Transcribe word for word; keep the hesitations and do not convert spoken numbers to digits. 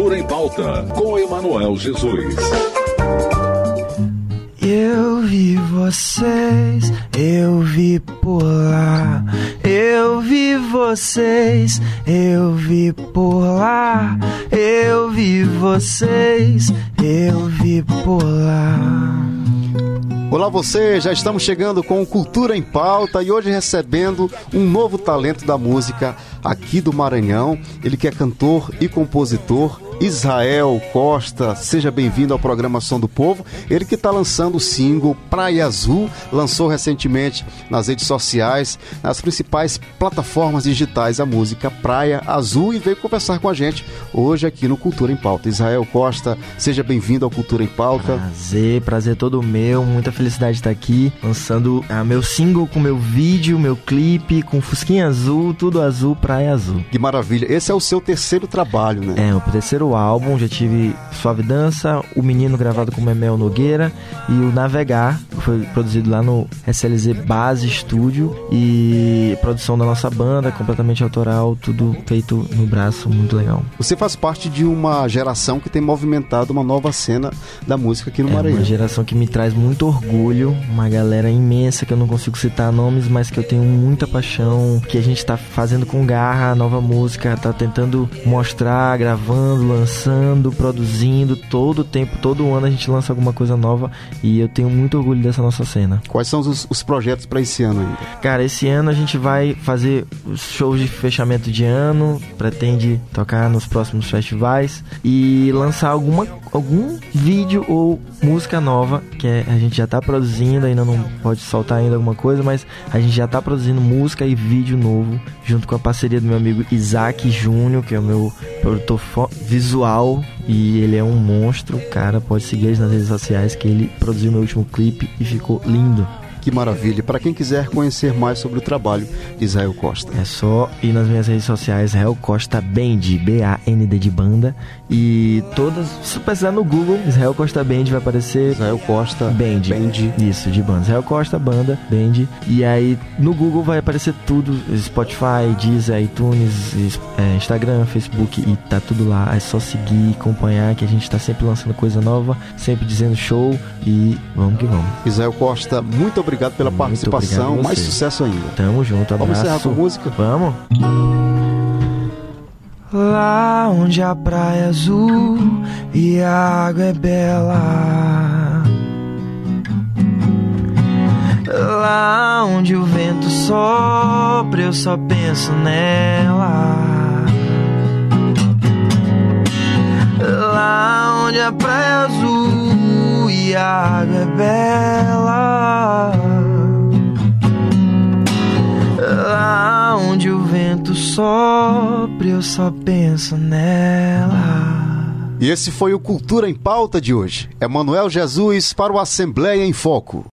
Cultura em Pauta, com Emanuel Jesus. Eu vi vocês, eu vi por lá. Eu vi vocês, eu vi por lá. Eu vi vocês, eu vi por lá. Olá você, já estamos chegando com Cultura em Pauta e hoje recebendo um novo talento da música aqui do Maranhão. Ele que é cantor e compositor, Israel Costa. Seja bem-vindo ao programa Som do Povo. Ele que está lançando o single Praia Azul, lançou recentemente nas redes sociais, nas principais plataformas digitais, a música Praia Azul, e veio conversar com a gente hoje aqui no Cultura em Pauta. Israel Costa, seja bem-vindo ao Cultura em Pauta. Prazer, prazer todo meu, muita felicidade de estar aqui, lançando ah, meu single com meu vídeo, meu clipe, com Fusquinha Azul, tudo azul, Praia Azul. Que maravilha, esse é o seu terceiro trabalho, né? É, o terceiro álbum, já tive Suave Dança, O Menino, gravado com Memel Nogueira, e o Navegar, que foi produzido lá no S L Z Base Studio, e produção da nossa banda, completamente autoral, tudo feito no braço, muito legal. Você faz parte de uma geração que tem movimentado uma nova cena da música aqui no é Maranhão. É uma geração que me traz muito orgulho, uma galera imensa que eu não consigo citar nomes, mas que eu tenho muita paixão, que a gente tá fazendo com garra a nova música, tá tentando mostrar, gravando, lançando, produzindo, todo o tempo, todo ano a gente lança alguma coisa nova, e eu tenho muito orgulho dessa nossa cena. Quais são os, os projetos para esse ano ainda? Cara, esse ano a gente vai fazer os shows de fechamento de ano, pretende tocar nos próximos festivais e lançar alguma, algum vídeo ou música nova, que é, a gente já tá produzindo, ainda não pode soltar ainda alguma coisa, mas a gente já tá produzindo música e vídeo novo, junto com a parceria do meu amigo Isaac Júnior, que é o meu produtor visual, e ele é um monstro, cara, pode seguir ele nas redes sociais, que ele produziu meu último clipe e ficou lindo. Que maravilha. Para quem quiser conhecer mais sobre o trabalho de Israel Costa, é só ir nas minhas redes sociais, Israel Costa Band, B A N D de banda, e todas, se precisar no Google, Israel Costa Band vai aparecer. Israel Costa Band, Band. Isso, de banda, Israel Costa Banda, Band, e aí no Google vai aparecer tudo, Spotify, Deezer, iTunes, é, Instagram, Facebook, e tá tudo lá. É só seguir, acompanhar, que a gente tá sempre lançando coisa nova, sempre dizendo show, e vamos que vamos. Israel Costa, muito obrigado pela muito participação, mais sucesso ainda. Tamo junto, abraço. Vamos encerrar com a música? Vamos. Lá onde a praia é azul e a água é bela, lá onde o vento sopra, eu só penso nela. Lá onde a praia é azul e a água é bela, lá onde o vento sopra, eu só penso nela. E esse foi o Cultura em Pauta de hoje. Emanuel Jesus para o Assembleia em Foco.